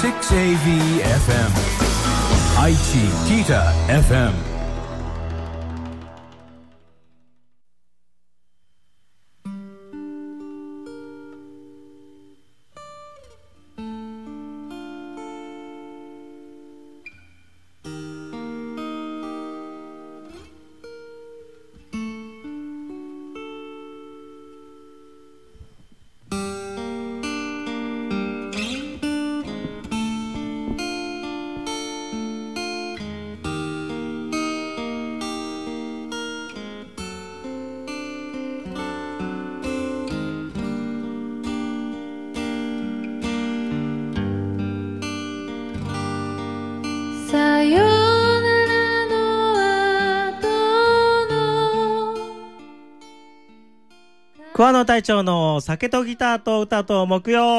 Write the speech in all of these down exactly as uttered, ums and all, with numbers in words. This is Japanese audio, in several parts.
シックスエーブイエフエム 愛知Kita エフエム。 桑野隊長の酒とギターと歌と木曜。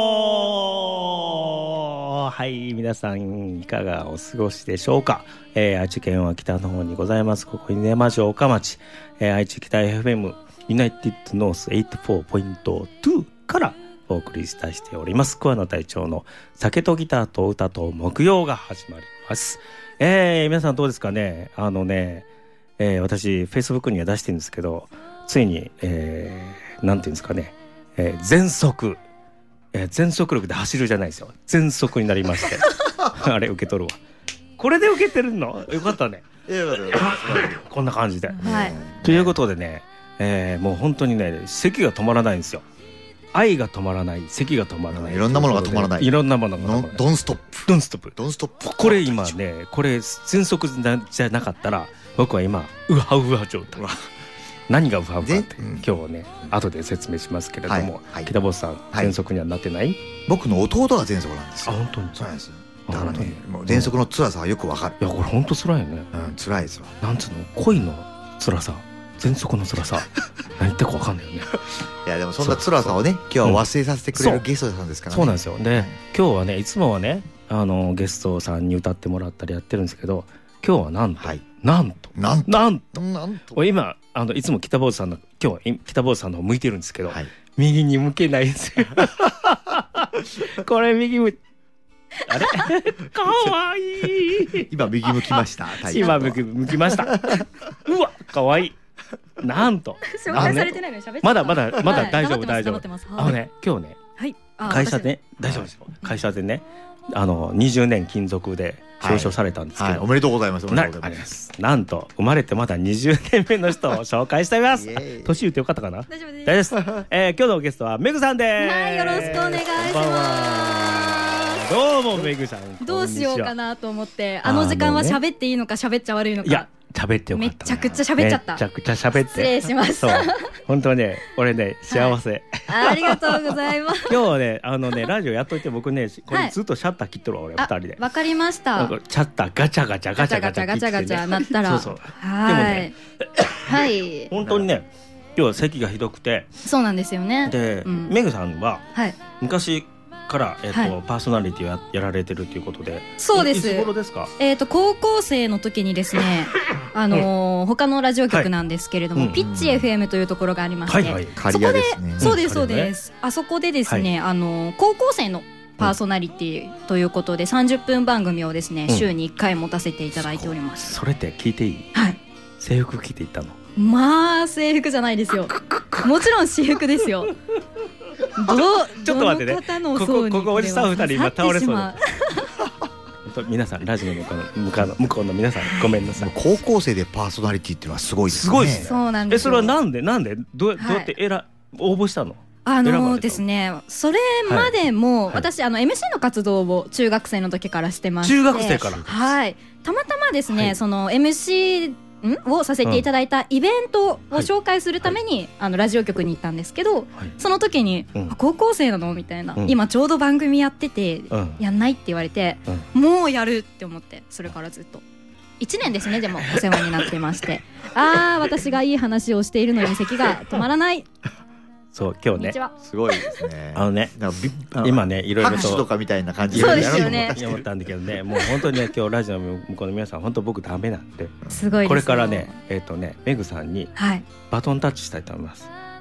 はい、皆さんいかがお過ごしでしょうか。えー、愛知県は北の方にございます。ここに根間城岡町、えー、愛知北 エフエム ユナイテッドノース はちじゅうよんてんに からお送りいたしております。桑野隊長の酒とギターと歌と木曜が始まります。えー、皆さんどうですかね。あのね、えー、私 Facebook には出してるんですけど、ついに、えー、なんていうんですかね、えー、全速、えー、全速力で走るじゃないですよ。全速になりましてあれ受け取るわ。これで受けてるのよかったね。こんな感じで、はい、ということでね、えー、もう本当にね、咳が止まらないんですよ。愛が止まらない、咳が止まらない、 いろんなものが止まらない、 いろんなものが止まらない。 ドンストップドンストップドンストップ。 これ今ね、これ全速じゃなかったら僕は今ウハウハ状態。何がウハウハって、うん、今日はね後で説明しますけれども、はいはい、北坊さん喘息にはなってない？ 僕の弟が喘息なんですよ。 あ、本当にそうなんです。だからね、もう喘息の辛さはよくわかる。 いや、これ本当辛いよね。 うん、辛いですわ。 なんつうの、恋の辛さ、喘息の辛さ何言ってるかわかんないよねいやでもそんな辛さをね、今日は忘れさせてくれるゲストさんですからね。 そうなんですよ。で、はい、今日はね、いつもはね、あのゲストさんに歌ってもらったりやってるんですけど、今日はなんと、はい、なんとなんとなんとなんと今あのいつも北坊さんの今日は北坊さんの方向いてるんですけど、はい、右に向けないですよこれ右向あれかわいい今右向きました。 今右向きましたうわかわいい。なんと紹介されてないのに喋ってた。 まだまだまだ大丈夫、 はい、 大丈夫。あのね、今日ね、はい、会社でね、大丈夫ですよ。会社でね、あのにじゅうねん勤続で表彰されたんですけど、 はいはい、おめでとうございます。おめでとうございます。 な, なんと生まれてまだにじゅうねんめの人を紹介しております年言ってよかったかな。 大丈夫です。 大丈夫です、えー、今日のゲストはメグさんです。 はい、よろしくお願いします。 どうもメグさん。 どうしようかなと思って、あの時間は喋っていいのか喋っちゃ悪いのか。 いや喋ってよかった、ね、 めちゃくちゃ喋っちゃった。 めちゃくちゃ喋って失礼します。 そう本当ね、俺ね幸せ、 はい、ありがとうございます今日はね、あのねラジオやっといて、僕ねこれずっとシャッター切っとるわ、俺二人で。 わかりました。 シャッターガチャガチャガチャガチャガチャガチャなったら、 そうそう。 はい、でもね、はい、 本当にね今日は咳がひどくて。 そうなんですよね。 で、うん、メグさんは、はい、昔から、えーとはい、パーソナリティを や, やられてるということで。 そうです。 いつ頃ですか？ えーと高校生の時にですねあのーうん、他のラジオ局なんですけれども、はい、ピッチ エフエム というところがありまして、はいはい、そこで、ね、そうですそうです、うん、あそこでですね、はい、あのー、高校生のパーソナリティということでさんじゅっぷん番組をですね、うん、週にいっかい持たせていただいております。 それって聞いていい？はい。制服着ていったの？ まあ制服じゃないですよもちろん私服ですよどちょっと待ってね、ここここおじさんふたり今倒れそうだ皆さんラジオの向こうの向こうの向こうの皆さんごめんなさい。 高校生でパーソナリティっていうのはすごいですね。 すごいですね。 そうなんですよ。 え、それはなんでなんでどう、はい、どうやって選応募したの？ あのですね、それまでも、はい、私あの エムシー の活動を中学生の時からしてまして。 中学生から。 はい。たまたまですね、はい、その エムシーをさせていただいたイベントを紹介するために、はい、あのラジオ局に行ったんですけど、はい、その時に、うん、高校生なのみたいな、うん、今ちょうど番組やってて、うん、やんないって言われて、うん、もうやるって思って、それからずっといちねんですね。でもお世話になってましてあー、私がいい話をしているのに咳が止まらないそう今日ねすごいですね。 あのね今ねいろいろと拍手とかみたいな感じでそうですよね思ったんだけどね、もう本当にね今日ラジオの向こうの皆さん本当僕ダメなんで、 すごいですよ。 これからねえっとねメグさんにバトンタッチしたいと思います。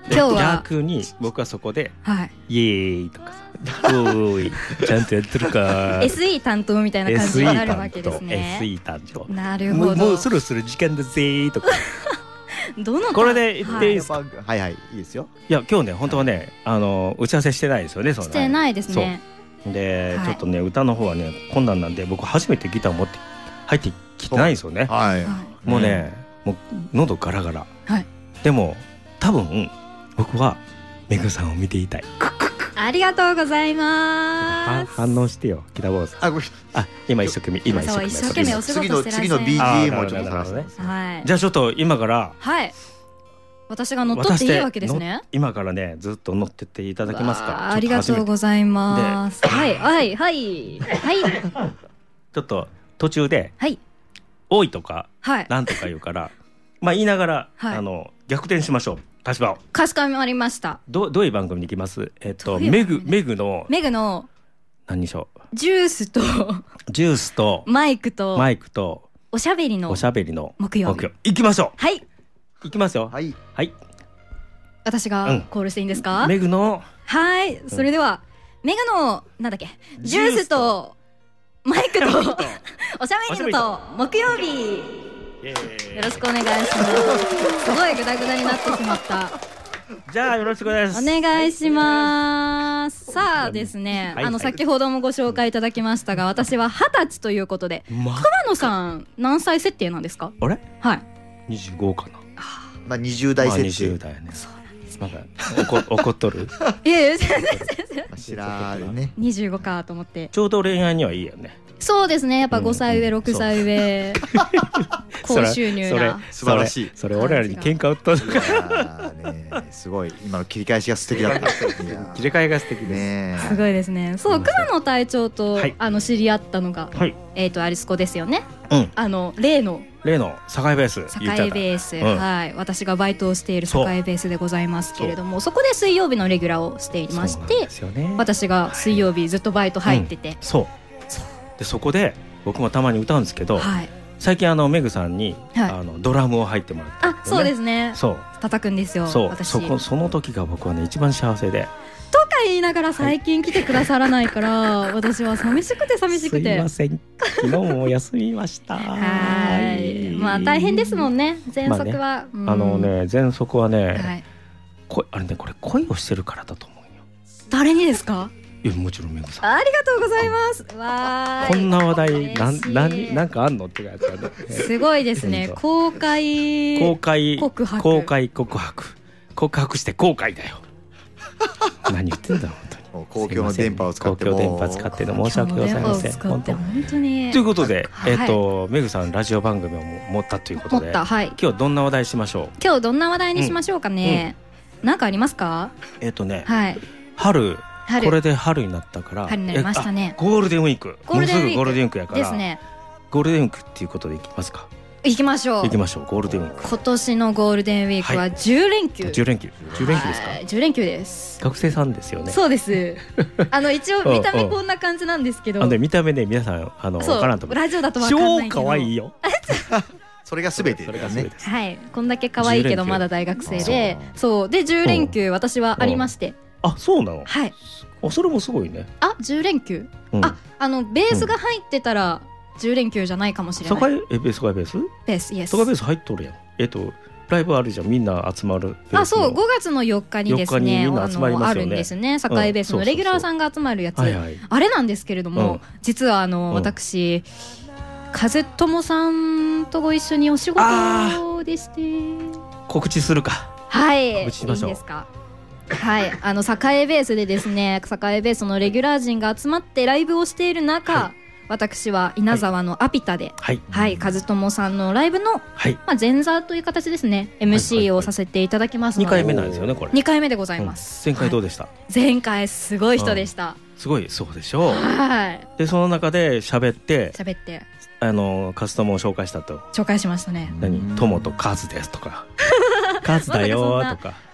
で今日は逆に僕はそこではいイエーイとかさおーいちゃんとやってるかエスイー 担当みたいな感じになるわけですね。 エスイー 担当なるほど。 もうもうそろそろ時間だぜーとかどのこれで言っていいですか？ はいはい、いいですよ。 いや今日ね本当はねあの打ち合わせしてないですよね。そんなしてないですね。 で、 はいちょっとね歌の方はね困難なんで僕初めてギター持って入ってきてないんですよね。 はい。 はもうね、もう喉ガラガラ、 はい、 でも多分僕はメグさんを見ていたい。 ありがとうございはます。 反応してよ北坊さん。 あ、ごめん。 あ今一生懸命今一生懸命一生懸命お仕事次のしてらっしゃる。 次の ビージーエム をちょっとあーなるほどね探して。 はい。 じゃあちょっと今からはい。私が乗っ取っていいわけですね。 今からねずっと乗ってっていただけますか？ ありがとうございます。はいはいはいはいちょっと途中ではい多いとかはい。 なんとか言うからまあ言いながら、 はいあの逆転しましょう立場を。 かしこまりました。 どどういう番組に行きます？えっとどういうメ番組グメグのメグの何でしょジュースとうジュースとマイクとマイクとおしゃべりのおしゃべりの木曜日。 行きましょはい。 う行きますよ。 はい。 はい私うんがコールしていいんですか？ メグのはい。それではメグのなんだっけジュースとマイクとおしゃべりのと木曜日。よろしくお願いします。すごいグダグダになってしまった。 じゃあよろしくお願いしまおす。 願いします。さあですね、 はいあの先ほどもご紹介いただきましたが、私は二十歳ということで、 ま熊野さん何歳設定なんですか？ あれはい。 にじゅうごかな。 まあにじゅう代まあ設にじゅう定。 代ね。なんか怒怒っとる。 いやいや全然全然知らんね。 にじゅうごかと思って。 ちょうど恋愛にはいいよね。 そうですね。やっぱうんごさい上、 うんろくさい上、高収入それな。 素晴らしいそれそれ俺らに喧嘩売っとるいやーね、すごい今の切り返しが素敵だった。いやー切り替えが素敵です。 ねすごいですね。そう、熊野隊長と、 はいあの知り合ったのが、 はい。 えっ、とアリスコですよね。 うん。 あの例の例の堺ベース言っちゃ栄った。 ベース、 うんはい、私がバイトをしているそう栄ベースでございますけれども、そこで水曜日のレギュラーをしていましそうなんて、 ですよね。 私が水曜日ずっとバイト入ってて、 そう。でそこで僕もたまに歌うんですけど、 はい、 最近あのメグさんに、 はいあのドラムを入ってもらったんだよね。 あ、そうですね。 そう叩くんですよ。 そう私そこその時が僕はね一番幸せで。 とか言いながら最近来てくださらないから私は寂しくて寂しくすいて。 ません。昨日も休みました。 はい。まあ大変ですもんね。喘息は。 まあうんあの。ね喘息はね、 はい。 こあれねこれ恋をしてるからだと思うよ。 誰にですか？ いやもちろんメグさん。 ありがとうございます。わーい。 こんな話題なん嬉しいなんなんかあんのってやつがね。 すごいですね。 そう公開。 公開告白公開告白告白して後悔だよ。何言ってんだ本当に。 もう公共の電波を使って公も共電波使っての申し訳ございません。 本当本本当に。 当ということで、 はいえっとメグさんラジオ番組を持ったということで、 持った。はい。 今日どんな話題しましょう。 今日どんな話題にしましょうかね。なんかありますか？ えっとねはい。 春春これで春になったから春になりましたねえあゴールデンウィークゴールデンウィークもうすぐゴールデンウィークやからですね。 ゴールデンウィークっていうことでいきますか。 行きましょう。 行きましょうゴールデンウィーク今年のゴールデンウィークはじゅう連休。 じゅう連休じゅう連休ですか。 はいじゅう連休です。 学生さんですよね。 そうです。あの一応うん見た目こんな感じなんですけど。 あのね見た目ね皆さんあのそうわからんと思う。 ラジオだとわかんないけど。 超可愛いよ。 それが全てそれだね。 が全てです。 はい。こんだけ可愛いけじゅう連休どまだ大学生そで、 うそうでじゅう連休私はありまして、 あそうなの。 はい。 あそれもすごいね。 あじゅう連休。 うんああのベースが入ってたらじゅう連休じゃないかもしれない。 堺えベース堺ベースベースイエス。 堺ベース入っとるやん。えっとライブあるじゃんみんな集まる。 あそうごごがつのよっかにですよっかねにみんな集まりますよねあのあるんですね堺ベースのレギュラーさんが集まるやつ、 はいはい。 あれなんですけれども、 うん実はあの、 うん私風友さんとご一緒にお仕事でして告知するか。 はい告知しましょういいんですか。はいあの栄ベースでですね栄ベースのレギュラー陣が集まってライブをしている中、 は私は稲沢のアピタで、 はいはい風友さんのライブの、 はい。 まあ、前座という形ですね エムシー をさせていただきますので、 二回目なんですよねこれ。 にかいめでございうんます、 前回どうはいでした。 前回すごい人でした、 すごいそうでしょう。 はいでその中で喋って喋ってあのカスタムを紹介したと。 紹介しましたね。 何友とカズですとかカズだよーとか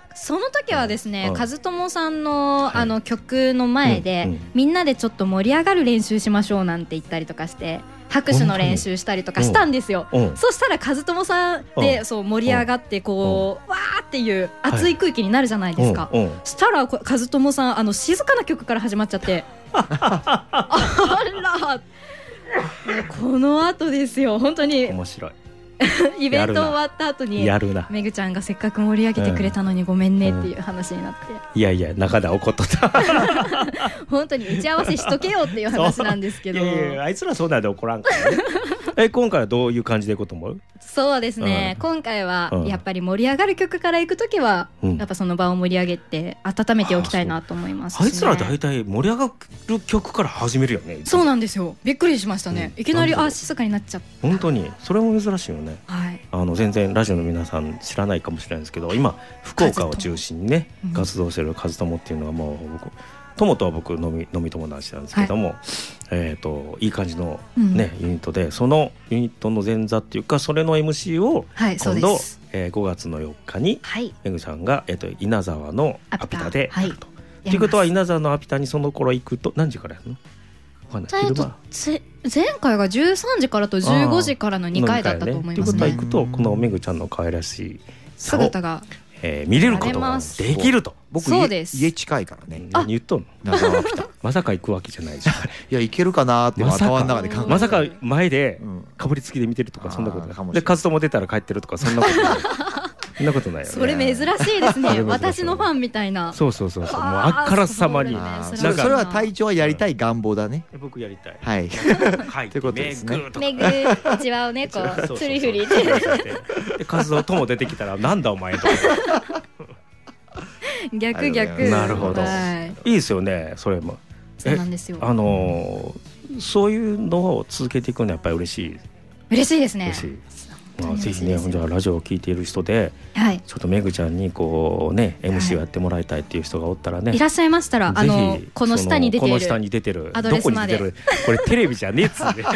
その時はですね、 うん和友さんの、 はいあの曲の前で、 うんうんみんなでちょっと盛り上がる練習しましょうなんて言ったりとかして拍手の練習したりとかしたんですよ。 うんそしたら和友さんで、 うんそう盛り上がってこう、わーっていう熱い空気になるじゃないですか、 うんうんしたらこ和友さんあの静かな曲から始まっちゃってあらもうこの後ですよ本当に面白い。 イベント終わった後にやるな。 めぐちゃんがせっかく盛り上げてくれたのにごめんねっていう話になって、 いやいや中で怒っとった。 本当に打ち合わせしとけよっていう話なんですけどいやいやいやあいつらそうなんで怒らんからね。え今回はどういう感じでいくと思う？ そうですね、 うん今回はうんやっぱり盛り上がる曲から行くときは、 うんやっぱその場を盛り上げて温めておきたいなと思いますし、ね、 あいつら大体盛り上がる曲から始めるよね。 そうなんですよ、びっくりしましたね、 うんいきなりなんであ静かになっちゃっ本当にそれも珍しいよね。 た。はいあの全然ラジオの皆さん知らないかもしれないですけど今福岡を中心にねうん活動してるカズトモっていうのはもう僕友とは僕飲み飲み友達なんですけども、えー、といい感じの、ねユニットでそのユニットの前座っていうかそれの エムシー をはいそう今度、 ですえーごがつのよっかにはいめぐちゃんが、えー、と稲沢のアピタでやると。 やりますということは稲沢のアピタにその頃行くと何時からやるの？わかんない。 えっと昼間ぜ前回がじゅうさんじからとじゅうごじからのにかいだったと思いますね。 ということは行くとこのめぐちゃんの可愛らしいさを、 姿がえー見れることが見られますできると。 僕そうです家近いからね。 何言っとんの？ 長尾来た。いまさか行くわけじゃないじゃん。 や行けるかなーってまさか頭の中で考えて。 まさか前でうんかぶりつきで見てるとかそんなことない。であーかもしれないカズトも出たら帰ってるとかそんなことない。そんなことないよね。 それ珍しいですねそれ珍しい私のファンみたいな。 そうそうそうそう。もうあーあっからさまに。 そうだねあーそれはなんかそれは隊長はやりたい願望だね。 僕やりたい。 はい。 書いということですねめぐとかめぐうちわをねこそうそうそううつりふりってでカズトとも出てきたらなんだお前とか。 逆逆なるほどはいいいですよねそれも。 そうなんですよ。 あのーそういうのを続けていくのはやっぱり嬉しい。 嬉しいですね嬉しい。まあ、 本当にぜひね嬉しいですじゃあラジオを聞いている人ではいちょっとめぐちゃんにこうね エムシー をやってもらいたいっていう人がおったらね、 いらっしゃいましたらあぜのひこの下に出ていそのこの下るに出てるアドレスまでどこに出てるこれテレビじゃねえっつって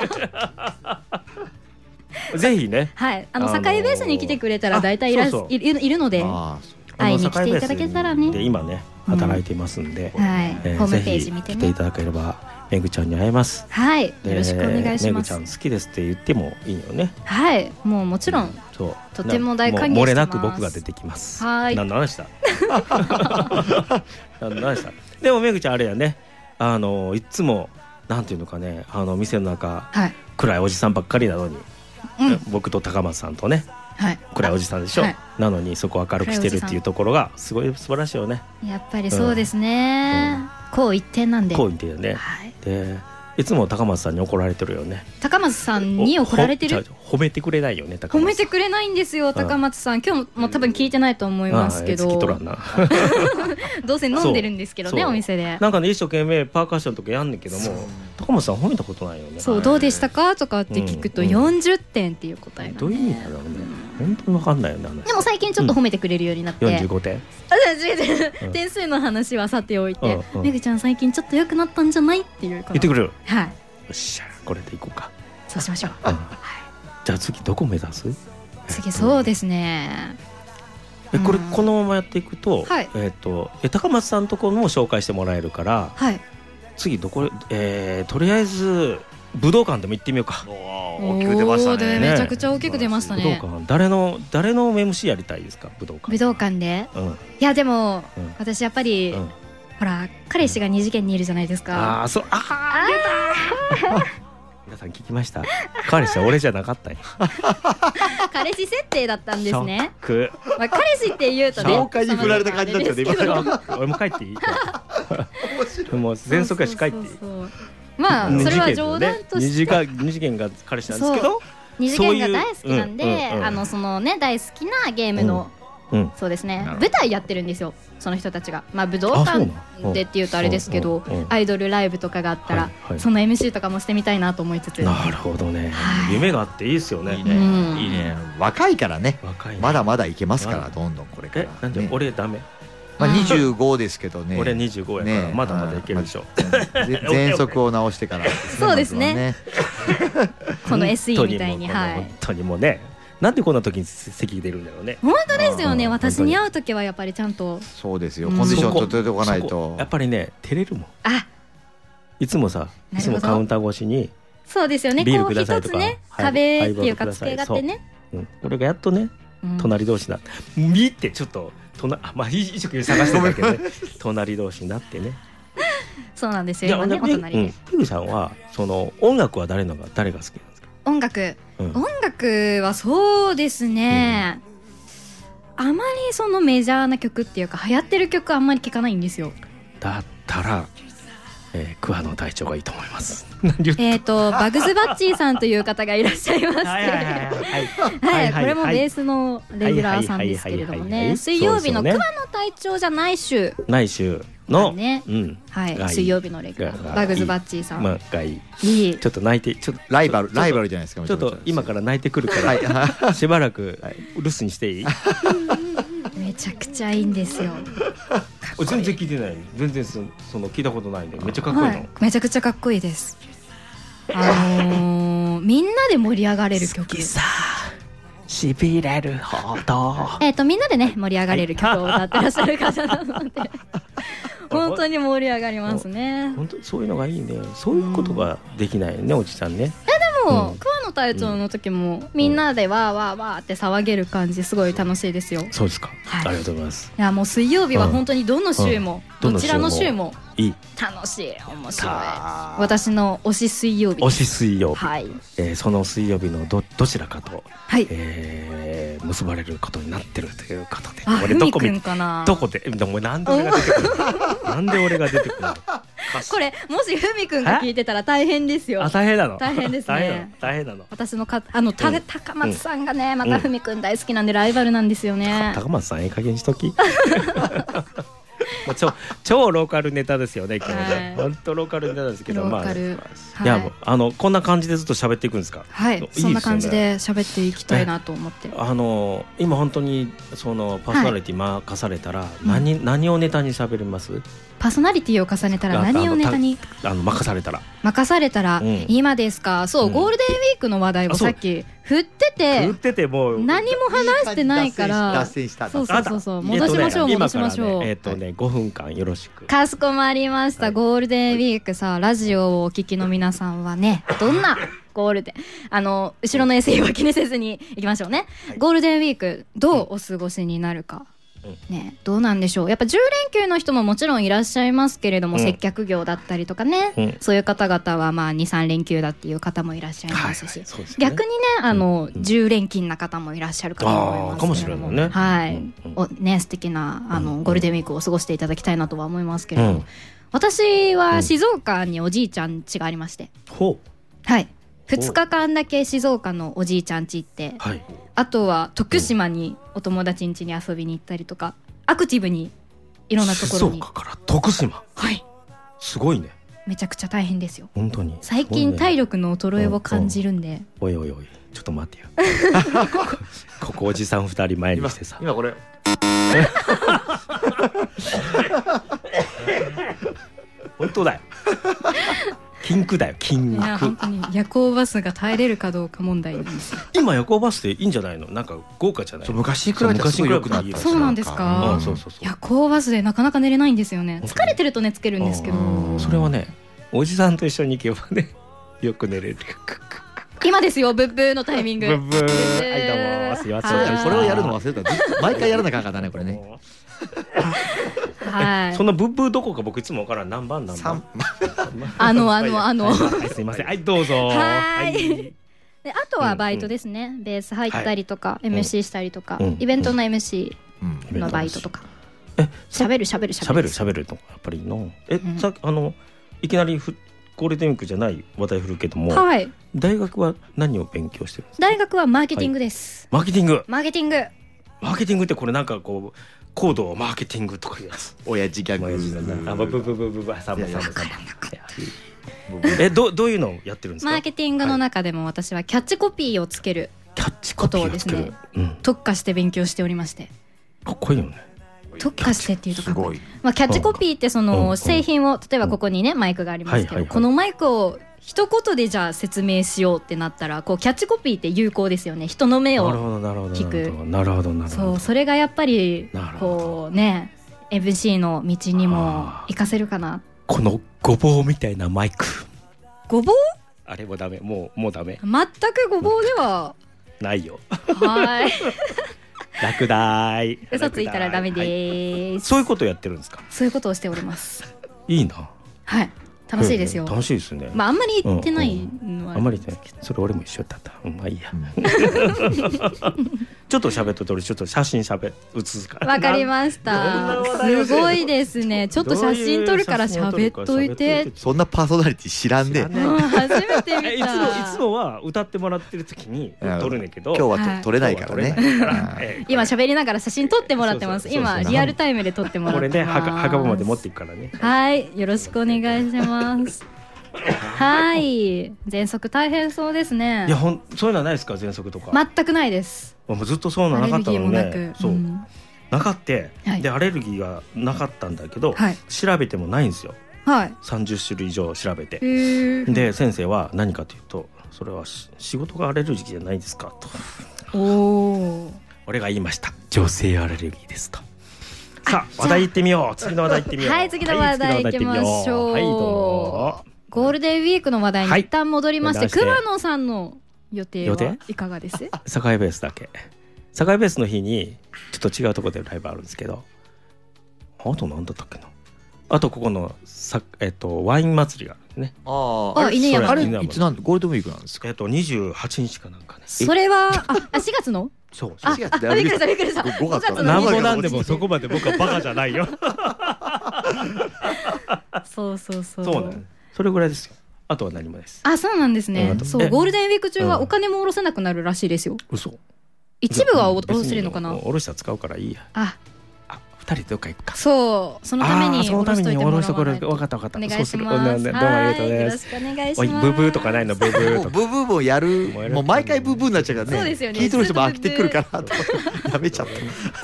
ぜひねはいあのあのー堺ベースに来てくれたら大体いらあそうそういるいるのであーそう会いに来ていただけたらねあの堺ベースで今ね働いていますんで、 はいえーホームページ見てねぜひ来ていただければめぐちゃんに会えます。 はいよでろしくお願いしますめぐちゃん好きですって言ってもいいよね。 はいもうもちろんそうとても大歓迎してますもう漏れなく僕が出てきます。 はい何の話だ何の話だでもめぐちゃんあれやねあのいつもなんていうのかねあの店の中はい暗いおじさんばっかりなのに、 うん僕と高松さんとねはい暗いおじさんでしょ、 はいなのにそこを明るくしてるっていうところがすごい素晴らしいよね。 やっぱりそうですねこう一点なんでこう言ってるね。 はいでいつも高松さんに怒られてるよね。 高松さんに怒られてるおほじゃあ褒めてくれないよね高松さん。 褒めてくれないんですよ高松さん今日ももう多分聞いてないと思いますけああ突き取らどんなどうせ飲んでるんですけどねそうお店でなんかね一生懸命パーカッションとかやんねんけども高松さん褒めたことないよね。 そうどうでしたかとかって聞くとうんよんじゅってんっていう答えがどういう意味だろうね。本当に分かんないよね。 でも最近ちょっと褒めてくれるようになって、 よんじゅうごてん。 あ違う違ううん点数の話はさておいて、 うんうんめぐちゃん最近ちょっと良くなったんじゃないっていうこの言ってくれる。よはいっしゃこれでいこうか。 そうしましょううんじゃあ次どこ目指す？ 次そうですねえこれうんこのままやっていくと、 はいえっ、とえ高松さんのところも紹介してもらえるからはい次どこ、えーとりあえず武道館でも行ってみようか。 大きく出ましたおーでね。 めちゃくちゃ大きく出ました武道ね館誰の誰の エムシー やりたいですか武道館。 武道館でうんいやでも、 うん私やっぱり、 うんほら彼氏が二次元にいるじゃないですあかあそうああ出た皆さん聞きました。彼氏は俺じゃなかったんや。 彼氏設定だったんですねショックまあ、彼氏って言うとね紹介に振られた感じだったよねその今俺も帰っていいもう全速やし帰っていい。 そうそうそうまあそれは冗談と二次して元二次元が彼氏なんですけど二次元が大好きなんでそういううんうんうんあのそのね大好きなゲームの、 うんそうですねなるほど舞台やってるんですよその人たちがまあ武道あそう館なのでっていうとあれですけどうんうんうんアイドルライブとかがあったら、 はいはいその エムシー とかもしてみたいなと思いつつなるほどね、 はい夢があっていいですよね。 いいうんね。いいね。若いからね。 若いねまだまだいけますからまだどんどんこれからえなんで、 ね。 俺ダメ、 まあにじゅうごですけどね。 俺にじゅうごやから、 ねまだまだいけるでしょ。 ぜ喘息を治してからですね。 そうですねまずはこの エスイー みたいに本当はいもう本当にもうねなんでこんな時に席出るんだろうね。 本当ですよね。 うん私に会う時はやっぱりちゃんとそうですよ、 うんコンディション整えておかないそとこやっぱりね照れるもん。 あいつもさいつもカウンター越しに、 そうですよね。 ビールこうくださいとか一つねはい壁っていうかハイボールください机があってね。 うん、これがやっとねうん隣同士だ、見てちょっと隣あまあ一生懸命探してたけどね隣同士になってね。 そうなんですよ。今ねお隣で、 うん、ペグさんはその音楽は誰のが誰が好きなんですか？ 音楽、 うん音楽はそうですね、あまりそのメジャーな曲っていうか流行ってる曲あんまり聞かないんですよ。 だったら、えー、桑野隊長がいいと思います。何言ってえっ、とバグズバッチーさんという方がいらっしゃいまして、 はいはいはいはいはい、これもベースのレギュラーさんですけれどもはいはいはいはいはいね、水曜日のそうですよね桑野隊長じゃない週、 内州の、 ねうんはいがいい水曜日のレギュラーがバグズバッチーさん、 まあがいい。 いいちょっと泣いてちょっとライバルちょっとライバルじゃないですか。 ちょっと今から泣いてくるかはいらしばらく留守にしていい？ めちゃくちゃいいんですよ。 全然聞いてない。全然そその聞いたことないんでめっちゃかっこいいの。 はい、めちゃくちゃかっこいいです。あのー、みんなで盛り上がれる曲。 さしびれるほど。 えっ、とみんなでね盛り上がれる曲を歌ってらっしゃる方なので本当に盛り上がりますね。 本当そういうのがいいね。そういうことができないよね、おじさんね。 でも、 うん桑野隊長の時も、みんなでわーわーわーって騒げる感じすごい楽しいですよ。いそうですか、 はいありがとうございます。 やもう水曜日は本当にどの週も、 うんどちらの週もいい楽しい面白いさあ私の推し水曜日推し水曜日、 はいえーその水曜日のどどちらかと、 はい、 えー結ばれることになってるということで、 あ、ふみく俺どこ見んかな。 どこででもなんで俺が出てくるのなんで俺が出てくるのこれもしふみくんが聞いてたら大変ですよ。 あ大変なの大変ですね大変なの大変なの私のかあのた、 うん高松さんがねまたふみくん大好きなんでライバルなんですよね。 高松さんええ加減にしときもう超超ローカルネタですよね今日ね、 はい、 本当ローカルネタですけど、 ローカル、 まあ、 はい、 いやもうあのこんな感じでずっと喋っていくんですか？ はいいいですよねそんな感じで喋っていきたいなと思って。 あの今本当にそのパーソナリティ任されたら何、はい、何をネタに喋ります？ パーソナリティを重ねたら何をネタにあの任されたら任されたら、うん、今ですか。そう、うん、ゴールデンウィークの話題をさっき振ってて振っててもう何も話してないから脱線したそうそうそうそう戻しましょう、戻しましょう。 えっとねごふんかんよろしく。 かしこまりました、はい、ゴールデンウィークさラジオをお聞きの皆さんはねどんなゴールデンあの後ろの エスイー は気にせずにいきましょうね、はい、ゴールデンウィークどうお過ごしになるか、ね、どうなんでしょう。やっぱじゅうれんきゅうの人ももちろんいらっしゃいますけれども、うん、接客業だったりとかね、うん、そういう方々はまあ にさんれんきゅうだっていう方もいらっしゃいますし、はいはいね、逆にねあの、うん、じゅうれん勤な方もいらっしゃるかと思いますけれども、 かもしれないね、 はい、うん、おね素敵なあのゴールデンウィークを過ごしていただきたいなとは思いますけれども、私は静岡におじいちゃん家がありまして、 ほうはいふつかかんだけ静岡のおじいちゃん家行って、はい、あとは徳島にお友達ん家に遊びに行ったりとか、アクティブにいろんなところに。 静岡から徳島、 はいすごいね。 めちゃくちゃ大変ですよ本当に。 最近体力の衰えを感じるんで、 ね、おいおいおいちょっと待ってよこ, こ, ここおじさんふたり前にしてさ今, 今これ本当だよ禁句だよ禁句。 いや本当に夜行バスが耐えれるかどうか問題なんですよ。 今夜行バスっていいんじゃないの？なんか豪華じゃない？ 昔に比べたらすごい良くなった。 そうなんですか、うん、そうそうそう。夜行バスでなかなか寝れないんですよね。疲れてると寝つけるんですけど、 それはねおじさんと一緒に行けばねよく寝れる。 今ですよブッブーのタイミング。 ブッブーはいどうもすいません。 これをやるの忘れた。毎回やらなきゃあかんかったねこれねはい、 そのブッブーどこか僕いつも分からん。何番何番あのあのあの、 はい、すいませんはいどうぞ。 はいであとはバイトですね、うんうん、ベース入ったりとか、はい、エムシー したりとか、うん、イベントの エムシー のバイトとか、うん、え喋る喋る喋る喋るとやっぱりのえ、うん、さあのいきなりふゴールデンウィークじゃない話題振るけども、はい、大学は何を勉強してるんですか？ 大学はマーケティングです、 はい、マーケティングマーケティングマーケティングってこれなんかこうコードをマーケティングとかいうやつ。 親父ギャグ。 親父だな。あブブブブブブサムサムサム。えどどういうのをやってるんですか？ マーケティングの中でも私はキャッチコピーをつけることをですね、うん、特化して勉強しておりまして。 かっこいいよね。 特化してっていうとかっこいい。まあキャッチコピーってその製品を例えばここにねマイクがありますけど、このマイクを一言でじゃあ説明しようってなったらこうキャッチコピーって有効ですよね。人の目を聞く。 なるほどなるほど。 そうそれがやっぱりこうね エムシー の道にも活かせるかな。 このごぼうみたいなマイク。 ごぼう？ あれもダメ。もうもうダメ。 全くごぼうではないよ。 はい。 落第。 嘘ついたらダメです、はい。 そういうことをやってるんですか？ そういうことをしております。 いいな。 はい。楽しいですよ。 楽しいですね。 まああんまり言ってないのは、 あんまり言ってない。それ俺も一緒だった。うん、まあいいや。ちょっと喋っとって俺ちょっと写真喋写すから。 わかりました。すごいですね。ちょっと写真撮るから喋っといて。 そんなパーソナリティ知らんで。 初めて見た。 いつもいつもは歌ってもらってる時に撮るねんけど、 今日は撮れないからね。 今喋りながら写真撮ってもらってます。今リアルタイムで撮ってもらってます。 これね墓場まで持っていくからね。 はい、よろしくお願いします。はい、喘息大変そうですね。 いやほんそういうのはないですか？喘息とか全くないです。 もうずっとそういうのなかったのね。そう、 うん、 なかって、はい、でアレルギーがなかったんだけど、はい、調べてもないんですよ、はい、さんじゅっしゅるい以上調べて。で先生は何かというと、それは仕事がアレルギーじゃないですかと。お俺が言いました。女性アレルギーですと。さあ話題行ってみよう。次の話題行ってみよう。 はい次の話題行きましょう。はいどうも。ゴールデンウィークの話題に一旦戻りまして、はい、熊野さんの予定はいかがです？ 堺ベースだけ。堺ベースの日にちょっと違うところでライブあるんですけど、あと何だったっけな。あとここのさ、えっと、ワイン祭りがあるんですね。 ああ、犬山。あれいつなんでゴールデンウィークなんですか？ えっとにじゅうはちにちかなんかね。 それはあしがつの？ そう。 あ、びっくりしたびっくりした。 ごがつの。 なんぼなんでもそこまで僕はバカじゃないよ。 そうそうそう。 そうなん。それぐらいですよ。あとは何もです。 あ、そうなんですね。そうゴールデンウィーク中はお金も下ろせなくなるらしいですよ。 嘘。 一部は下ろせるのかな。 下ろしたら使うからいいや。あ。二人でどっか行くか。 そうそのためにそのために下ろしところ分かった分かった。 お願いします。どうもありがとうございます。よろしくお願いします。 ブブーとかないのブブーとか。 ブブーもやる。もう毎回ブブーになっちゃうからね。 そうですよね。 聞いてる人も飽きてくるからとやめちゃった。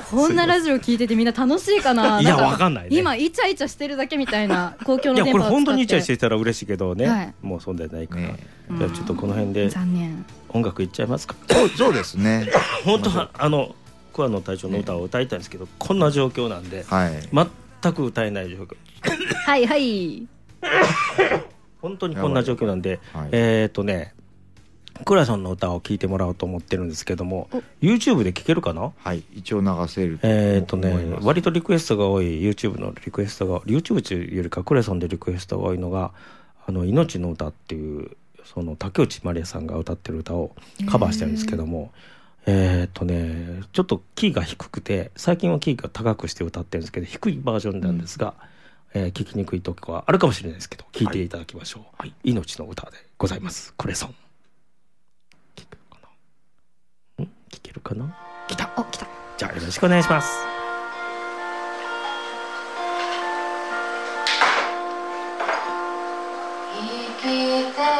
こんなラジオ聞いててみんな楽しいかな。 いやわかんないね。 今イチャイチャしてるだけみたいな公共の電波を使って。いやこれ本当にイチャイチャしてたら嬉しいけどね。もうそんなないから。じゃあちょっとこの辺で音楽いっちゃいますか。 そうですね。 本当はあの。桑野隊長の歌を歌いたいんですけど、こんな状況なんで、はい、全く歌えない状況。 はいはい本当にこんな状況なんで、はい、えっとね倉さんの歌を聴いてもらおうと思ってるんですけども、 YouTube で聴けるかな。 はい、一応流せる。 えっとね割とリクエストが多い YouTube のリクエストが YouTube というよりか倉さんでリクエストが多いのがあの命の歌っていうその竹内まりやさんが歌ってる歌をカバーしてるんですけども、えーっとねちょっとキーが低くて、最近はキーが高くして歌ってるんですけど低いバージョンなんですが、うんえー、聞きにくいとこはあるかもしれないですけど聞いていただきましょう、はい、命の歌でございます。クレソン聞くかな。ん聞けるかな。来た。 お来た。 じゃあよろしくお願いします。 生きて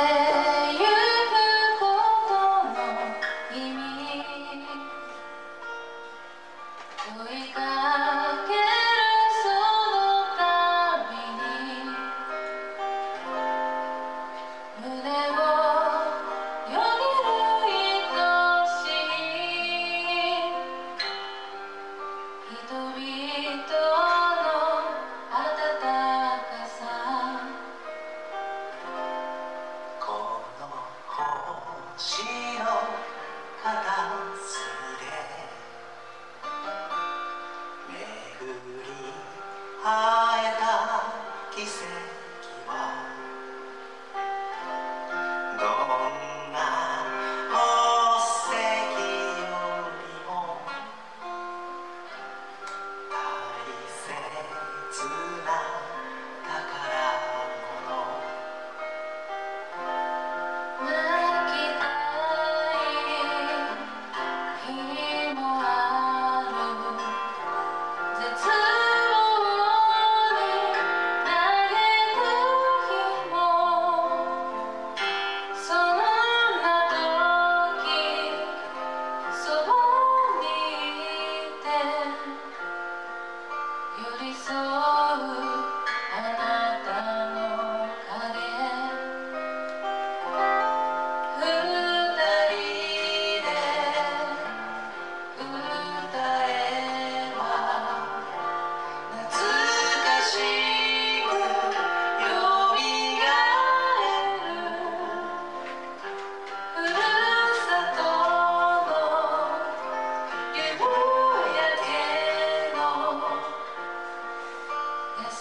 「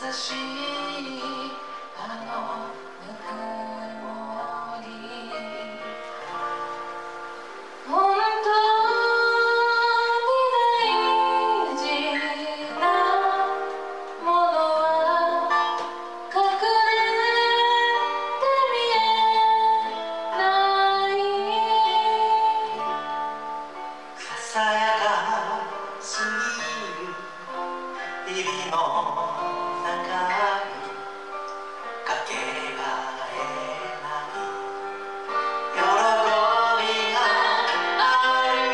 しいあのぬくもり本当に大事なものは隠れて見えないささやかすぎる日々の中にかけがえない喜びがある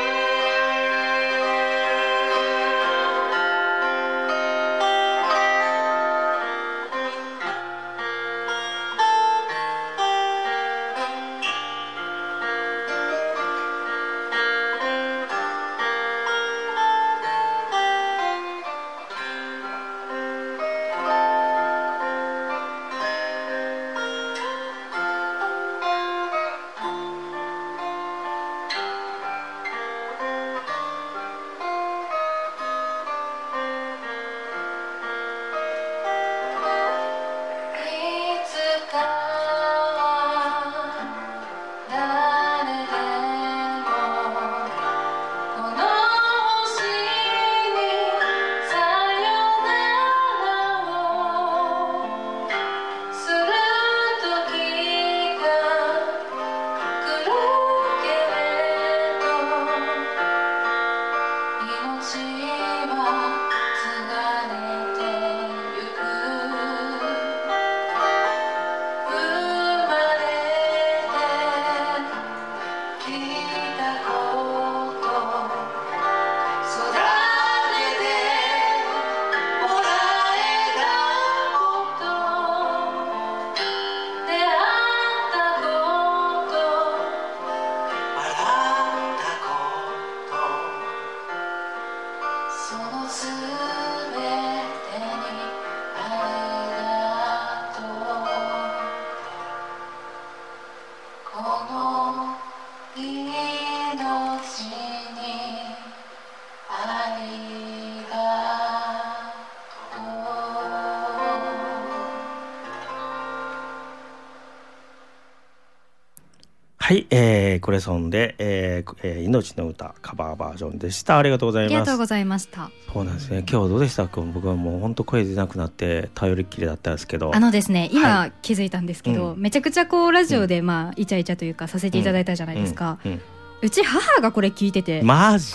いつかは誰でもこの星にさよならをする時が来るけれど命は継がれてゆく生まれてきたこと育ててもらえたこと出会ったこと笑ったことそのすべてにありがとうこの命にありがとうはい、えー、クレソンで、えーえー、命の歌カバーバージョンでした。ありがとうございます。 ありがとうございました。 そうなんですね。今日どうでしたか。僕はもう本当声出なくなって頼りっきりだったんですけど、 あのですね今、 はい、 気づいたんですけど、 うん、 めちゃくちゃこうラジオで、まあイチャイチャというかさせていただいたじゃないですか、 うんうんうんうち母がこれ聞いてて、 マジ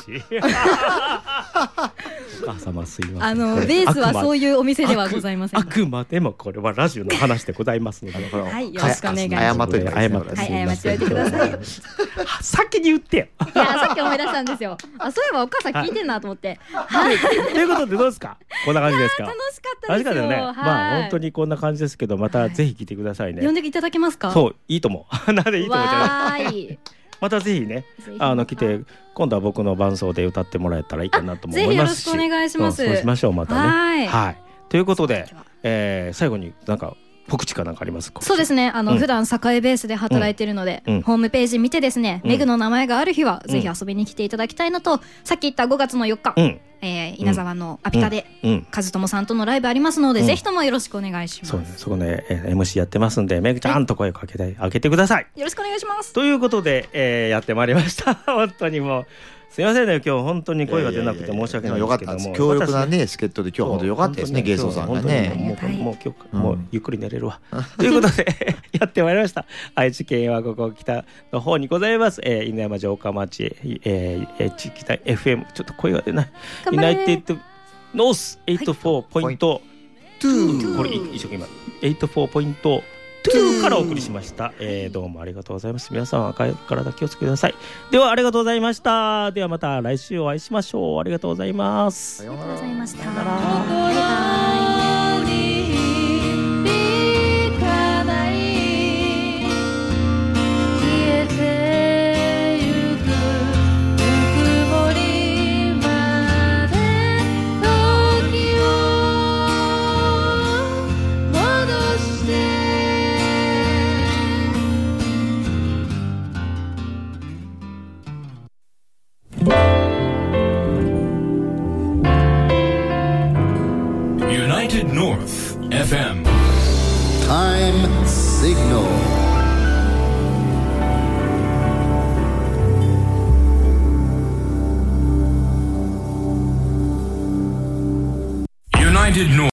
お母様すいません。 あのベースはそういうお店ではございません。 あくまでもこれはラジオの話でございますので、 はい、よろしくお願いします。 謝っといてください。 謝ってはい、謝っておいてください。 先に言ってよ。 いやさっき思い出したんですよ。あ、そういえばお母さん聞いてんなと思って。 はい。ということでどうですか。こんな感じですか。 楽しかったですよ。 楽しかったよね。 はい、 まあ本当にこんな感じですけど、またぜひ聞いてくださいね。 呼んでいただけますか。 そう、いいと思う。なんでいいと思うじゃない。 わーい。 またぜひね、あの来て今度は僕の伴奏で歌ってもらえたらいいかなとも思いますし、 ぜひよろしくお願いします。 うん、そうしましょうまたね。 はい、 はい、ということで、えー、最後になんか告知かなんかありますか。 そうですね、あの、うん、普段栄ベースで働いているので、うん、ホームページ見てですね、うん、メグの名前がある日はぜひ遊びに来ていただきたいのと、さっき言ったごがつのよっか、うんえー、稲沢のアピタで、うん、和友さんとのライブありますので、うん、ぜひともよろしくお願いします。 そうね、そこね、えー、エムシー やってますんで、めぐちゃんと声をかけてあげてください。 よろしくお願いします。 ということで、えー、やってまいりました本当にもうすいませんね、今日本当に声が出なくて申し訳ないんですけども、 強力なね助っ人で今日本当良かったですね、ゲイソーさんがね。 もうもう今日もうゆっくり寝れるわということでやってまいりました。愛知県はここ北の方にございます、えー、犬山城下町、えー、地域北 エフエム ちょっと声が出ないユナイテッドノース エイトフォーポイントツー、 これ一生懸命 エイトフォーポイントツー からお送りしました、えー、どうもありがとうございます。皆さん赤い体気をつけてください。ではありがとうございました。ではまた来週お会いしましょう。ありがとうございます。 ありがとうございました。 さよなら。 United North エフエム Time Signal United North